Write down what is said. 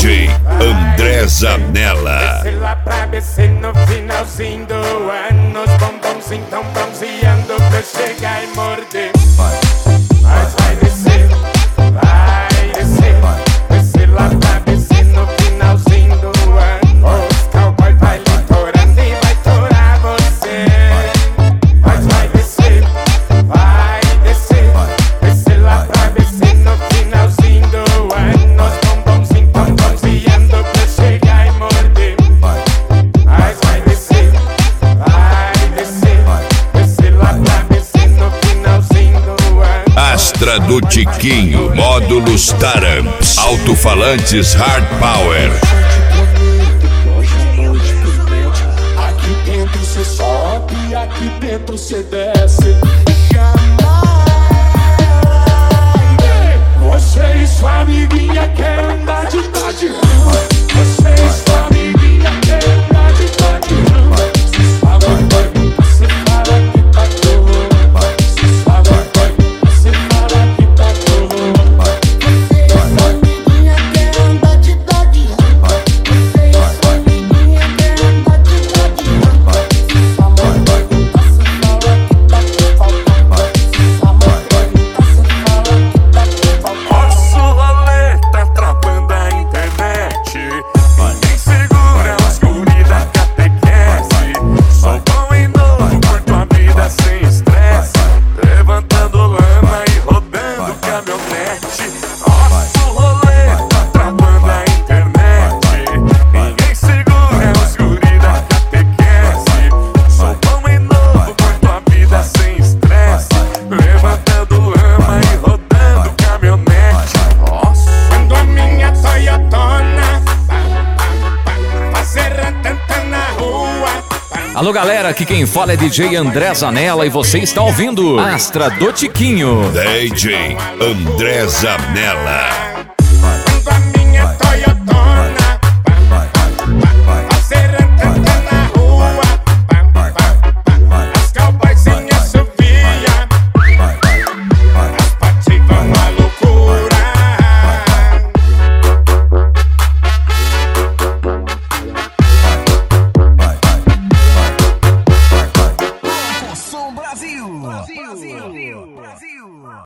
DJ André Zanella. Desce lá pra descer no finalzinho do ano. Os bombons tão bronzeando pra chegar e morder. Mas vai descer, vai descer. Desce lá pra descer no finalzinho do ano. Os cowboy vai litorando e vai torar você. Mas vai descer, vai descer. Desce lá pra descer no finalzinho do ano. Os bombons tão bronzeando pra chegar e morder. Mas vai descer, vai descer. Desce lá pra descer no finalzinho do ano. Astra do Tiquinho, módulos Taramps, alto-falantes Hard Power. Aqui dentro cê sobe, aqui dentro cê desce. Você e sua amiguinha quer andar de tarde. Você e sua amiguinha quer andar de tarde. Se sua mãe vai, você fala que tá torrando. Se sua mãe vai, você fala que tá torrando. Você e sua amiguinha quer andar de tarde. Você e sua amiguinha quer andar de tarde. Se sua mãe vai, você fala que tá faltando. Se sua mãe vai, você fala que tá faltando. Nosso rolê tá travando a internet. Ninguém segura os guri da catequese. Sou bom e novo, curto a vida sem estresse. Levantando lama e rodando caminhonete. Nosso rolê tá travando a internet. Ninguém segura os guri da catequese. Sou bom e novo, curto a vida sem estresse. Levantando lama e rodando caminhonete. Nossa. Quando a minha Toyotona fazer tanta na rua. Alô galera, aqui quem fala é DJ André Zanella e você está ouvindo Astra do Tiquinho. DJ André Zanella.